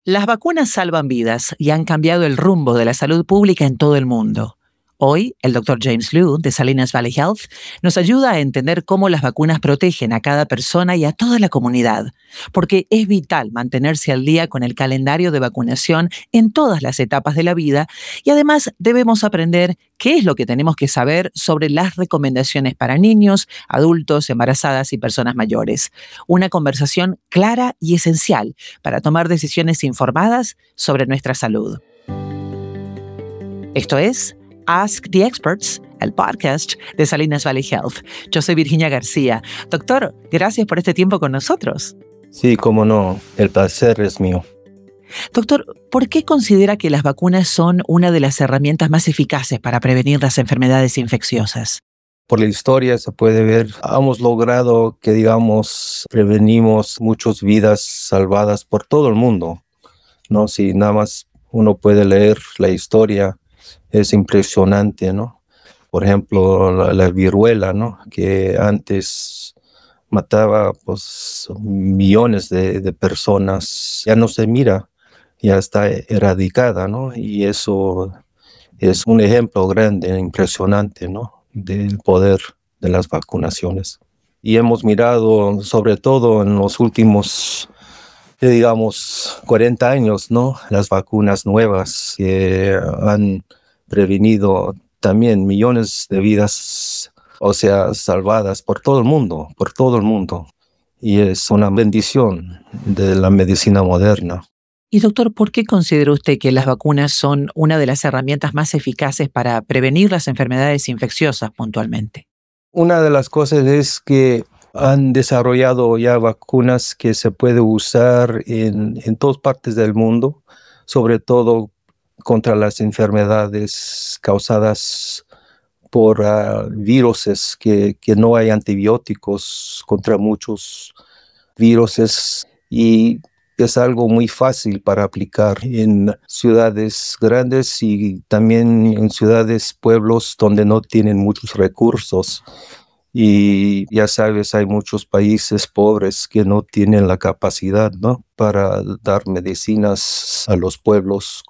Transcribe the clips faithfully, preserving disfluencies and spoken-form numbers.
Las vacunas salvan vidas y han cambiado el rumbo de la salud pública en todo el mundo. Hoy, el doctor James Liu, de Salinas Valley Health, nos ayuda a entender cómo las vacunas protegen a cada persona y a toda la comunidad, porque es vital mantenerse al día con el calendario de vacunación en todas las etapas de la vida y además debemos aprender qué es lo que tenemos que saber sobre las recomendaciones para niños, adultos, embarazadas y personas mayores. Una conversación clara y esencial para tomar decisiones informadas sobre nuestra salud. Esto es Ask the Experts, el podcast de Salinas Valley Health. Yo soy Virginia García. Doctor, gracias por este tiempo con nosotros. Sí, cómo no, el placer es mío. Doctor, ¿por qué considera que las vacunas son una de las herramientas más eficaces para prevenir las enfermedades infecciosas? Por la historia se puede ver, hemos logrado que, digamos, prevenimos muchas vidas salvadas por todo el mundo, ¿no? Si nada más uno puede leer la historia, es impresionante, ¿no? Por ejemplo, la, la viruela, ¿no? Que antes mataba, pues, millones de, de personas, ya no se mira, ya está erradicada, ¿no? Y eso es un ejemplo grande, impresionante, ¿no? Del poder de las vacunaciones. Y hemos mirado, sobre todo en los últimos, digamos, cuarenta años, ¿no? Las vacunas nuevas que han prevenido también millones de vidas, o sea, salvadas por todo el mundo, por todo el mundo. Y es una bendición de la medicina moderna. Y doctor, ¿por qué considera usted que las vacunas son una de las herramientas más eficaces para prevenir las enfermedades infecciosas puntualmente? Una de las cosas es que han desarrollado ya vacunas que se puede usar en, en todas partes del mundo, sobre todo contra las enfermedades causadas por uh, viruses, que, que no hay antibióticos contra muchos viruses, y es algo muy fácil para aplicar en ciudades grandes y también en ciudades, pueblos donde no tienen muchos recursos. Y ya sabes, hay muchos países pobres que no tienen la capacidad, ¿no?, para dar medicinas a los pueblos.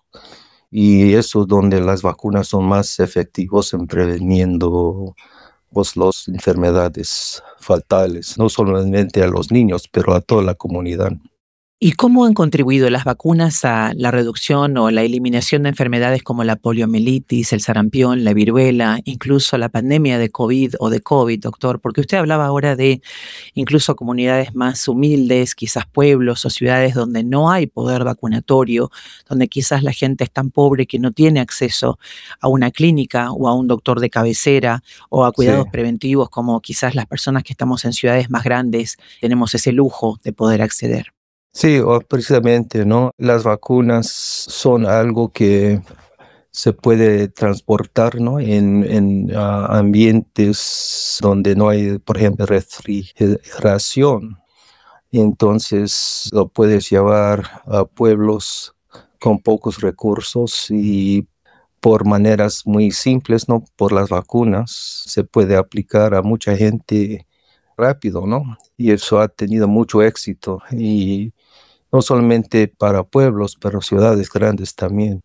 Y eso es donde las vacunas son más efectivas en preveniendo, pues, las enfermedades fatales, no solamente a los niños, pero a toda la comunidad. ¿Y cómo han contribuido las vacunas a la reducción o la eliminación de enfermedades como la poliomielitis, el sarampión, la viruela, incluso la pandemia de COVID o de COVID, doctor? Porque usted hablaba ahora de incluso comunidades más humildes, quizás pueblos o ciudades donde no hay poder vacunatorio, donde quizás la gente es tan pobre que no tiene acceso a una clínica o a un doctor de cabecera o a cuidados Sí. preventivos, como quizás las personas que estamos en ciudades más grandes tenemos ese lujo de poder acceder. Sí, o precisamente, ¿no? Las vacunas son algo que se puede transportar, ¿no? En, en uh, ambientes donde no hay, por ejemplo, refrigeración. Y entonces lo puedes llevar a pueblos con pocos recursos y por maneras muy simples, ¿no? Por las vacunas se puede aplicar a mucha gente rápido, ¿no? Y eso ha tenido mucho éxito, y no solamente para pueblos, pero ciudades grandes también.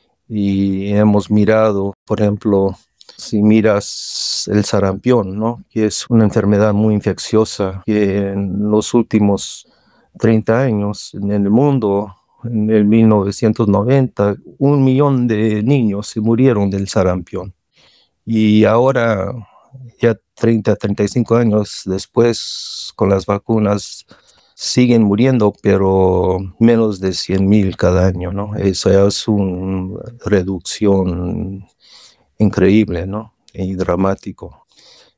Y hemos mirado, por ejemplo, si miras el sarampión, ¿no?, que es una enfermedad muy infecciosa, que en los últimos treinta años en el mundo, en el mil novecientos noventa, un millón de niños se murieron del sarampión. Y ahora, ya treinta, treinta y cinco años después, con las vacunas, siguen muriendo, pero menos de cien mil cada año, ¿no? Eso ya es una reducción increíble, ¿no? Y dramático.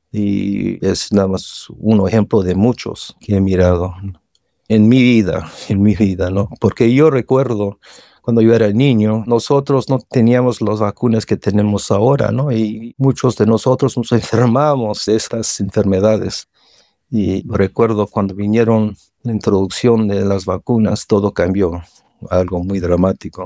Y es nada más un ejemplo de muchos que he mirado en mi vida, en mi vida, ¿no? Porque yo recuerdo cuando yo era niño, nosotros no teníamos las vacunas que tenemos ahora, ¿no? Y muchos de nosotros nos enfermamos de estas enfermedades. Y recuerdo cuando vinieron la introducción de las vacunas, todo cambió, algo muy dramático.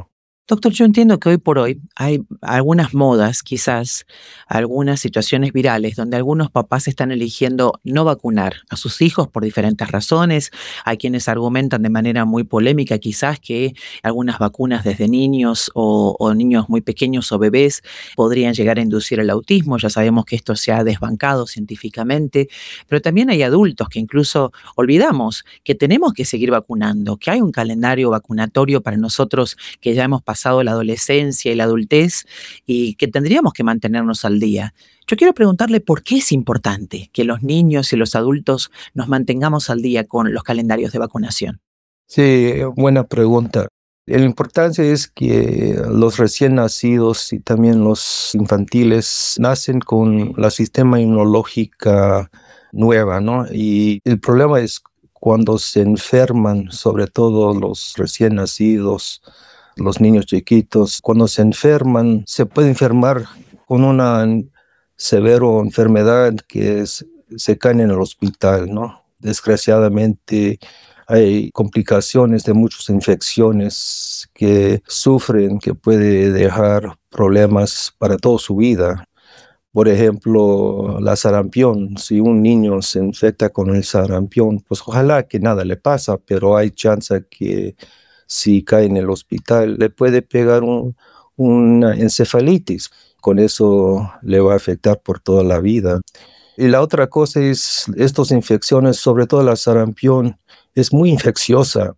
Doctor, yo entiendo que hoy por hoy hay algunas modas, quizás algunas situaciones virales donde algunos papás están eligiendo no vacunar a sus hijos por diferentes razones. Hay quienes argumentan de manera muy polémica quizás que algunas vacunas desde niños o, o niños muy pequeños o bebés podrían llegar a inducir el autismo. Ya sabemos que esto se ha desbancado científicamente, pero también hay adultos que incluso olvidamos que tenemos que seguir vacunando, que hay un calendario vacunatorio para nosotros que ya hemos pasado la adolescencia y la adultez y que tendríamos que mantenernos al día. Yo quiero preguntarle por qué es importante que los niños y los adultos nos mantengamos al día con los calendarios de vacunación. Sí, buena pregunta. La importancia es que los recién nacidos y también los infantiles nacen con la sistema inmunológica nueva, ¿no? Y el problema es cuando se enferman, sobre todo los recién nacidos, los niños chiquitos, cuando se enferman, se puede enfermar con una severa enfermedad que es, se caen en el hospital, ¿no? Desgraciadamente hay complicaciones de muchas infecciones que sufren, que puede dejar problemas para toda su vida. Por ejemplo, la sarampión. Si un niño se infecta con el sarampión, pues ojalá que nada le pasa, pero hay chance que si cae en el hospital le puede pegar un, una encefalitis. Con eso le va a afectar por toda la vida. Y la otra cosa es, estas infecciones, sobre todo la sarampión, es muy infecciosa.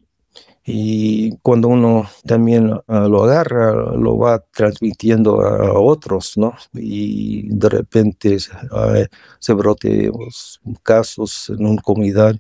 Y cuando uno también uh, lo agarra, lo va transmitiendo a otros, ¿no? Y de repente uh, se brote pues, casos en una comunidad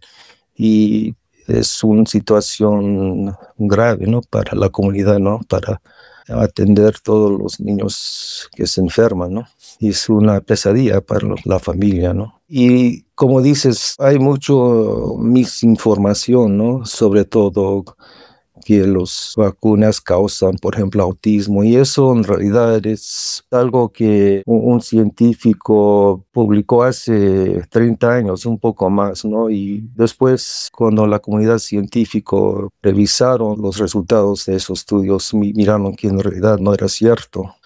y es una situación grave, ¿no? Para la comunidad, ¿no? Para atender todos los niños que se enferman, ¿no? Y es una pesadilla para la familia, ¿no? Y como dices, hay mucho misinformación, ¿no? Sobre todo que las vacunas causan, por ejemplo, autismo, y eso en realidad es algo que un, un científico publicó hace treinta años, un poco más, ¿no? Y después, cuando la comunidad científica revisaron los resultados de esos estudios, mi- miraron que en realidad no era cierto.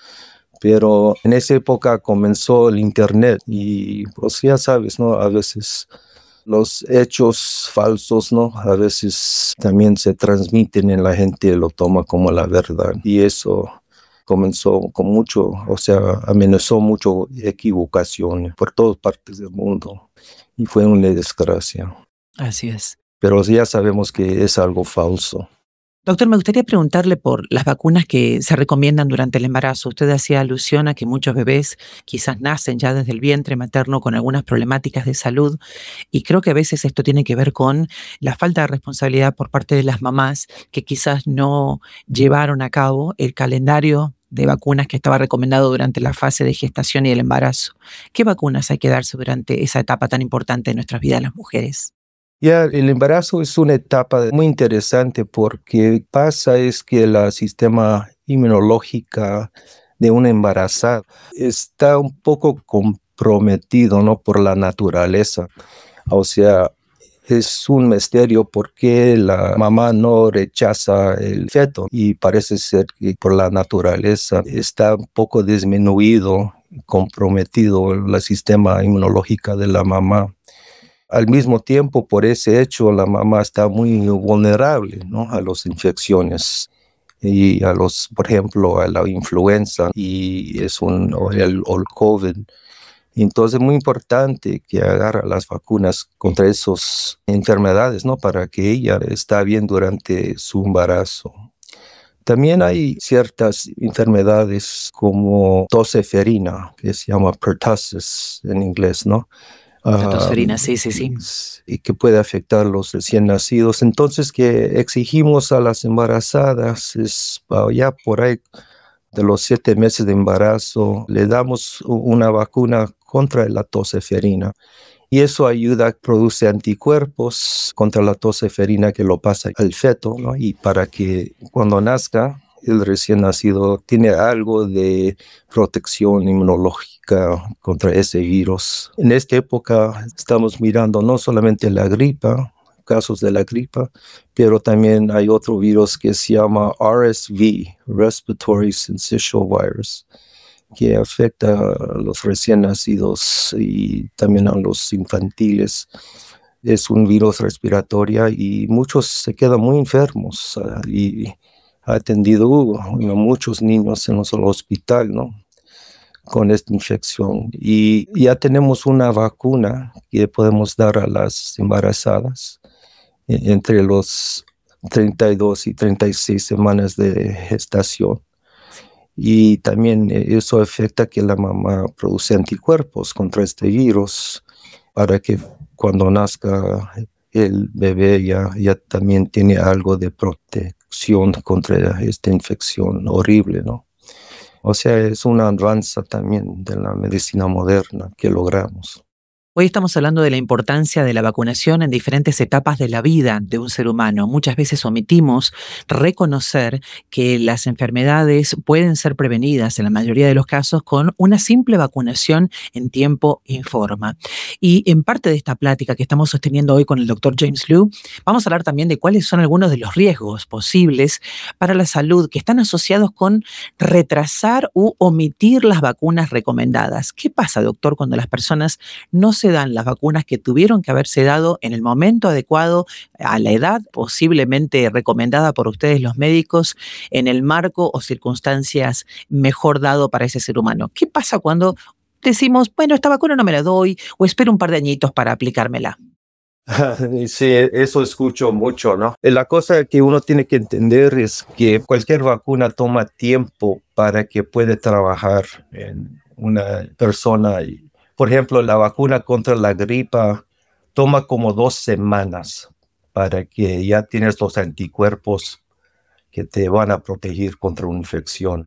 Pero en esa época comenzó el internet y pues ya sabes, ¿no? A veces los hechos falsos, ¿no? A veces también se transmiten en la gente, lo toma como la verdad. Y eso comenzó con mucho, o sea, amenazó mucho equivocación por todas partes del mundo. Y fue una desgracia. Así es. Pero ya sabemos que es algo falso. Doctor, me gustaría preguntarle por las vacunas que se recomiendan durante el embarazo. Usted hacía alusión a que muchos bebés quizás nacen ya desde el vientre materno con algunas problemáticas de salud y creo que a veces esto tiene que ver con la falta de responsabilidad por parte de las mamás que quizás no llevaron a cabo el calendario de vacunas que estaba recomendado durante la fase de gestación y el embarazo. ¿Qué vacunas hay que darse durante esa etapa tan importante de nuestras vidas las mujeres? Ya, el embarazo es una etapa muy interesante porque pasa es que el sistema inmunológico de una embarazada está un poco comprometido, ¿no? Por la naturaleza. O sea, es un misterio por qué la mamá no rechaza el feto y parece ser que por la naturaleza está un poco disminuido, comprometido el sistema inmunológico de la mamá. Al mismo tiempo, por ese hecho, la mamá está muy vulnerable, ¿no? A las infecciones y a los, por ejemplo, a la influenza y es un, o el, o el COVID. Entonces es muy importante que agarre las vacunas contra esas enfermedades, ¿no? Para que ella esté bien durante su embarazo. También hay ciertas enfermedades como tosferina, que se llama pertussis en inglés, ¿no? La Uh, tosferina, sí, sí, sí. y que puede afectar a los recién nacidos. Entonces, que exigimos a las embarazadas, es uh, ya por ahí de los siete meses de embarazo, le damos una vacuna contra la tosferina. Y eso ayuda, produce anticuerpos contra la tosferina que lo pasa al feto, ¿no? Y para que cuando nazca, el recién nacido tiene algo de protección inmunológica contra ese virus. En esta época estamos mirando no solamente la gripa, casos de la gripa, pero también hay otro virus que se llama R S V, Respiratory Syncytial Virus, que afecta a los recién nacidos y también a los infantiles. Es un virus respiratorio y muchos se quedan muy enfermos uh, y ha atendido a muchos niños en el hospital, ¿no?, con esta infección. Y ya tenemos una vacuna que podemos dar a las embarazadas entre los treinta y dos y treinta y seis semanas de gestación. Y también eso afecta que la mamá produce anticuerpos contra este virus para que cuando nazca el bebé ya, ya también tiene algo de protección contra esta infección horrible, ¿no? O sea, es un avance también de la medicina moderna que logramos. Hoy estamos hablando de la importancia de la vacunación en diferentes etapas de la vida de un ser humano. Muchas veces omitimos reconocer que las enfermedades pueden ser prevenidas en la mayoría de los casos con una simple vacunación en tiempo y forma. Y en parte de esta plática que estamos sosteniendo hoy con el doctor James Liu, vamos a hablar también de cuáles son algunos de los riesgos posibles para la salud que están asociados con retrasar u omitir las vacunas recomendadas. ¿Qué pasa, doctor, cuando las personas no se dan las vacunas que tuvieron que haberse dado en el momento adecuado, a la edad posiblemente recomendada por ustedes los médicos, en el marco o circunstancias mejor dado para ese ser humano? ¿Qué pasa cuando decimos, bueno, esta vacuna no me la doy o espero un par de añitos para aplicármela? Sí, eso escucho mucho, ¿no? La cosa que uno tiene que entender es que cualquier vacuna toma tiempo para que pueda trabajar en una persona. Por ejemplo, la vacuna contra la gripa toma como dos semanas para que ya tienes los anticuerpos que te van a proteger contra una infección.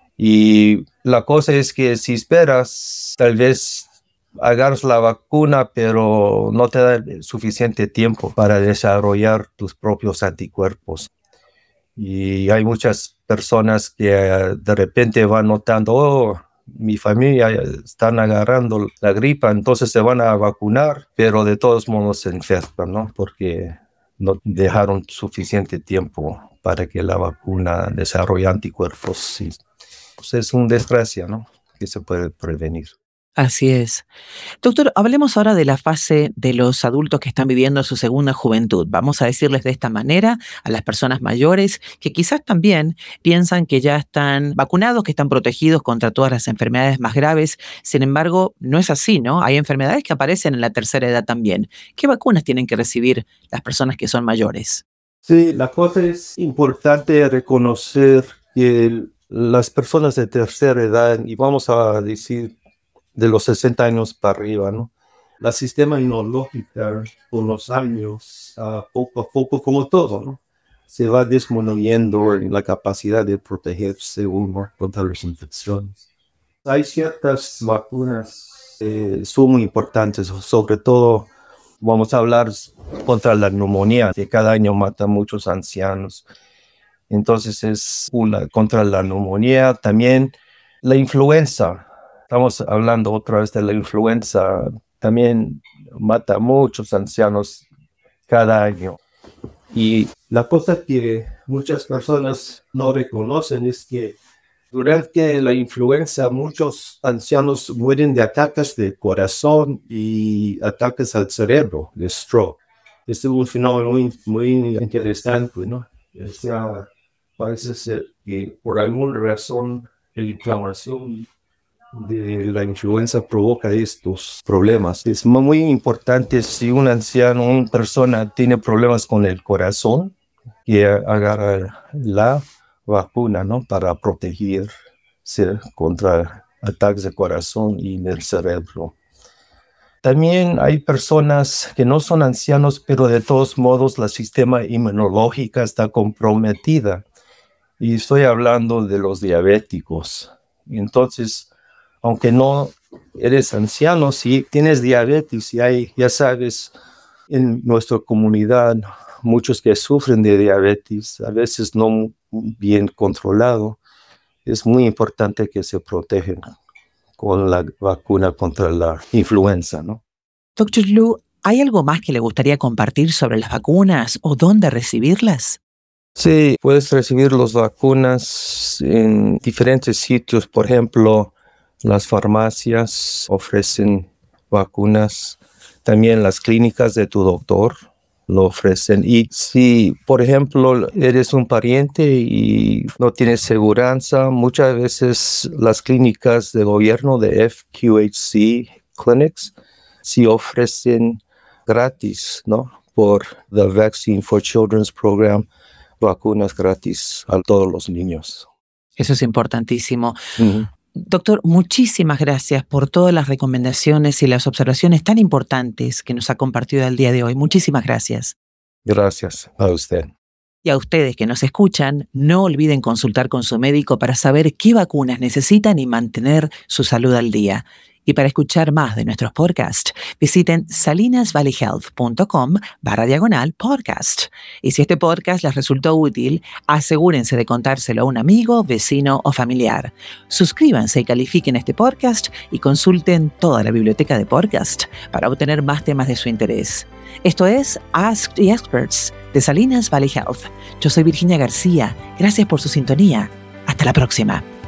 Y la cosa es que si esperas, tal vez agarras la vacuna, pero no te da suficiente tiempo para desarrollar tus propios anticuerpos. Y hay muchas personas que uh, de repente van notando, oh, mi familia están agarrando la gripa, entonces se van a vacunar, pero de todos modos se enferman, ¿no? Porque no dejaron suficiente tiempo para que la vacuna desarrolle anticuerpos. Y, pues es una desgracia, ¿no?, que se puede prevenir. Así es. Doctor, hablemos ahora de la fase de los adultos que están viviendo su segunda juventud. Vamos a decirles de esta manera a las personas mayores que quizás también piensan que ya están vacunados, que están protegidos contra todas las enfermedades más graves. Sin embargo, no es así, ¿no? Hay enfermedades que aparecen en la tercera edad también. ¿Qué vacunas tienen que recibir las personas que son mayores? Sí, la cosa es importante reconocer que las personas de tercera edad, y vamos a decir de los sesenta años para arriba, ¿no?, el sistema inmunológico con los años, uh, poco a poco, como todo, ¿no?, se va disminuyendo en la capacidad de protegerse uno contra las infecciones. Hay ciertas vacunas que eh, son muy importantes, sobre todo vamos a hablar contra la neumonía, que cada año mata a muchos ancianos. Entonces es una contra la neumonía, también la influenza. Estamos hablando otra vez de la influenza, también mata a muchos ancianos cada año. Y la cosa que muchas personas no reconocen es que durante la influenza muchos ancianos mueren de ataques de corazón y ataques al cerebro, de stroke. Este es un fenómeno muy, muy interesante, ¿no? O sea, parece ser que por alguna razón la inflamación de la influenza provoca estos problemas. Es muy importante si un anciano, una persona tiene problemas con el corazón, que agarra la vacuna, ¿no?, para protegerse contra ataques de corazón y del cerebro. También hay personas que no son ancianos, pero de todos modos el sistema inmunológico está comprometida. Y estoy hablando de los diabéticos. Entonces, aunque no eres anciano, si tienes diabetes, y hay, ya sabes, en nuestra comunidad, muchos que sufren de diabetes, a veces no bien controlado, es muy importante que se protejan con la vacuna contra la influenza, ¿no? Doctor Liu, ¿Hay algo más que le gustaría compartir sobre las vacunas o dónde recibirlas? Sí, puedes recibir las vacunas en diferentes sitios. Por ejemplo, las farmacias ofrecen vacunas. También las clínicas de tu doctor lo ofrecen. Y si, por ejemplo, eres un pariente y no tienes seguranza, muchas veces las clínicas de gobierno de F Q H C Clinics sí ofrecen gratis, ¿no? Por the Vaccine for Children's Program, vacunas gratis a todos los niños. Eso es importantísimo. Uh-huh. Doctor, muchísimas gracias por todas las recomendaciones y las observaciones tan importantes que nos ha compartido el día de hoy. Muchísimas gracias. Gracias a usted. Y a ustedes que nos escuchan, no olviden consultar con su médico para saber qué vacunas necesitan y mantener su salud al día. Y para escuchar más de nuestros podcasts, visiten salinasvalleyhealth.com barra diagonal podcast. Y si este podcast les resultó útil, asegúrense de contárselo a un amigo, vecino o familiar. Suscríbanse y califiquen este podcast y consulten toda la biblioteca de podcast para obtener más temas de su interés. Esto es Ask the Experts de Salinas Valley Health. Yo soy Virginia García. Gracias por su sintonía. Hasta la próxima.